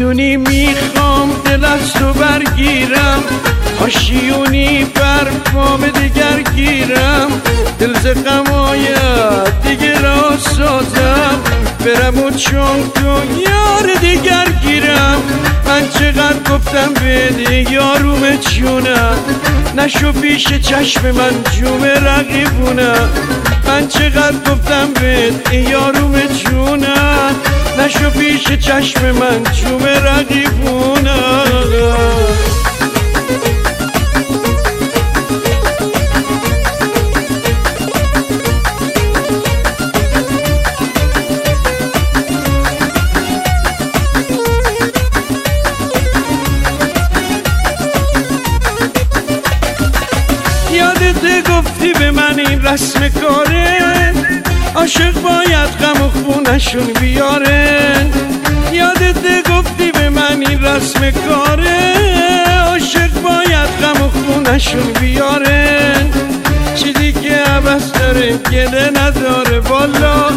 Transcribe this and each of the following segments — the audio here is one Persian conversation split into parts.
میدونی میخوام دل از تو برگیرم، آشیونی بر پام دیگر گیرم، دل ز غمایت دیگه را سازم، برم و چون تو یار دیگر گیرم. من چقدر گفتم بده یاروم چونم، نشو پیش چشم من جوم رقیبونم. من چقدر گفتم بده یاروم چونم، نشو پیش چشم من جوم رقیبونم. یادت گفتی به من این رسم کاره، عاشق باید غم و خونشون بیاره. یادت گفتی به من این رسم کاره، عاشق باید غم و خونشون بیاره. چیزی که عبس داره گله نداره والا،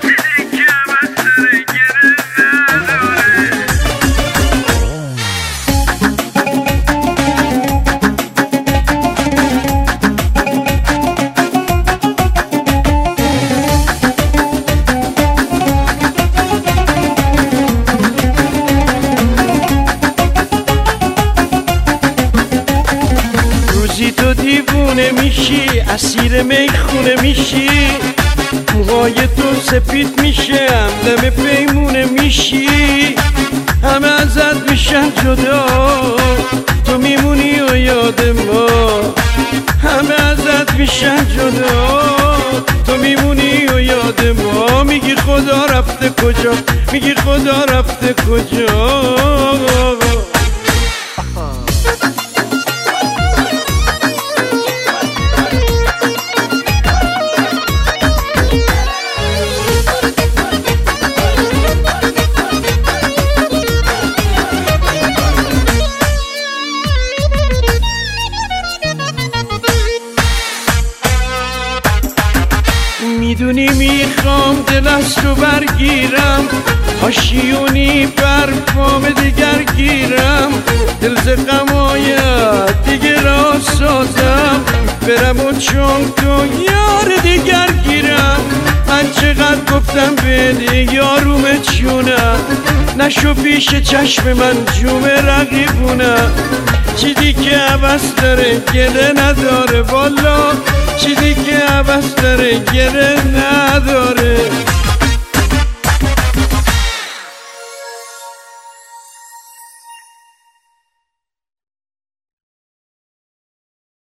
تو دیوونه میشی، اسیر میخونه میشی، موهای تو سپید میشه، همدم پیمونه میشی، همه ازت میشن جدا، تو میمونی و یاد ما. همه ازت میشن جدا، تو میمونی و یاد ما. میگی خدا رفته کجا، میگی خدا رفته کجا. میدونی میخوام دل از تو برگیرم، آشیونی بر پام دیگر گیرم، دل ز غمایت دیگه را سازم، برم و چون تو یار دیگر گیرم. من چقدر گفتم بده یاروم چونم، نشو پیش چشم من جوم رقیبونم. چیزی که عبس داره گله نداره والا، چیزی که عبس داره گله نداره.